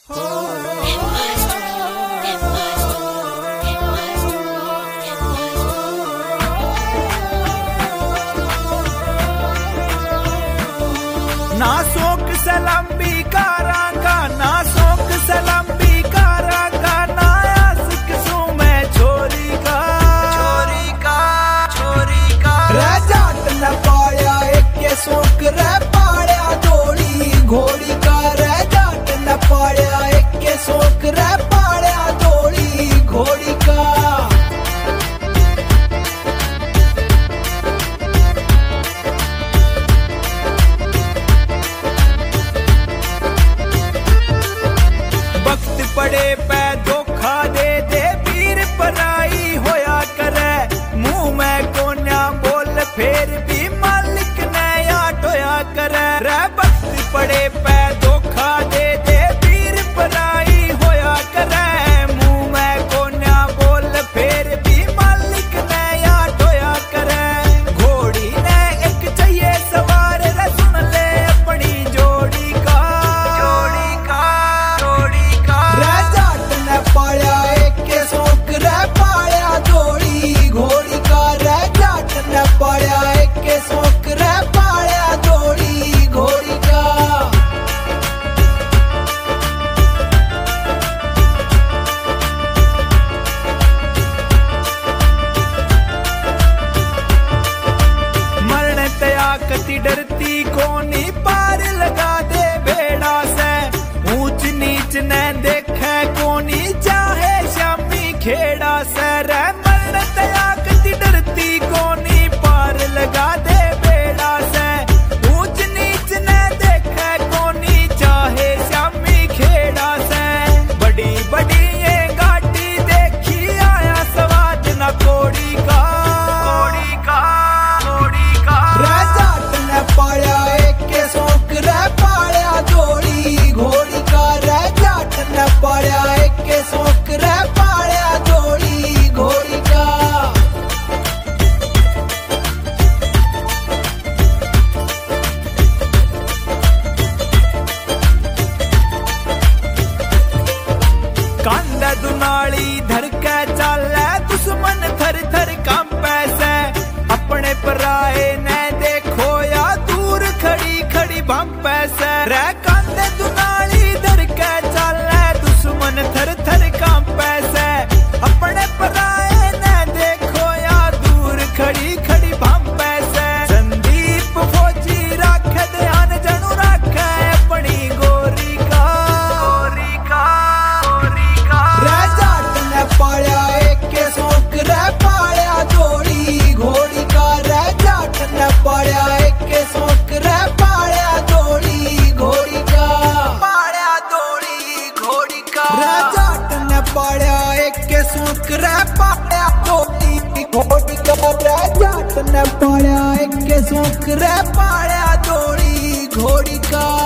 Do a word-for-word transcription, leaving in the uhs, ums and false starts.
ना शौक से लंबी कारांगा, ना शौक से लंबी कारांगा, ना आशिक सूं मैं छोरी का छोरी का छोरी का। रह जाट न पाया एक के शौक रह पाया डोली घोड़ी का। रह जाट न पाया एक के शौक रह पाया डोली घोड़ी का। पड़े पे धोखा दे दे पीर पराई होया करे। मुंह में कोन्या बोल फेर भी मालिक ने याद होया करे। रे वक्त पड़े पे धोखा दे दे पीर पराई होया करे। मुंह में कोन्या बोल फेर भी मालिक ने याद होया करे। घोड़ी ने एक चाहिए सवार रे सुन ले अपनी जोड़ी का जोड़ी का जोड़ी का। पाया एक के शौक रह पाया डोली घोड़ी का। रह जाट न पाया एक के शौक रह पाया डोली घोड़ी का। मरण तया कति डरती कोनी पार लगा दे बेड़ा से। ऊंच नीच ने देखे कोनी चाहे शामी खेड़ा से। रे मरण तया कति डरती कोनी पार लगा दे बेड़ा से। ऊंच नीच ने देखे कोनी चाहे शामी खेड़ा से। बड़ी बड़ी ये गाड़ी देखी आया स्वाद न कोड़ी का कोड़ी का कोड़ी का। रह जाट न पाया एक के शौक रह पाया डोली घोड़ी का। रह जाट न पाया एक के शौक रह पाया डोली घोड़ी का। कांदा दुनाली धर के चाले दुश्मन थर थर कांपे से। अपने पराए ने देखो या दूर खड़ी खड़ी भंपे से। रे कांदे दुनाली धर के चाले दुश्मन थर थर कांपे से। अपने पराए ने देखो या दूर खड़ी खड़ी भंपे से। संदीप फौजी राख ध्यान जनू राखे अपनी गोरी का गोरी का गोरी का। रह जाट न पाया एक के शौक रह पाया डोली घोड़ी का। रह जाट न पाया एक के शौक रह पाया डोली घोड़ी का पाया डोली घोड़ी का। रह जाट न पाया एक के शौक रह पाया डोली घोड़ी का। रह जाट न पाया एक के शौक रह पाया डोली घोड़ी का।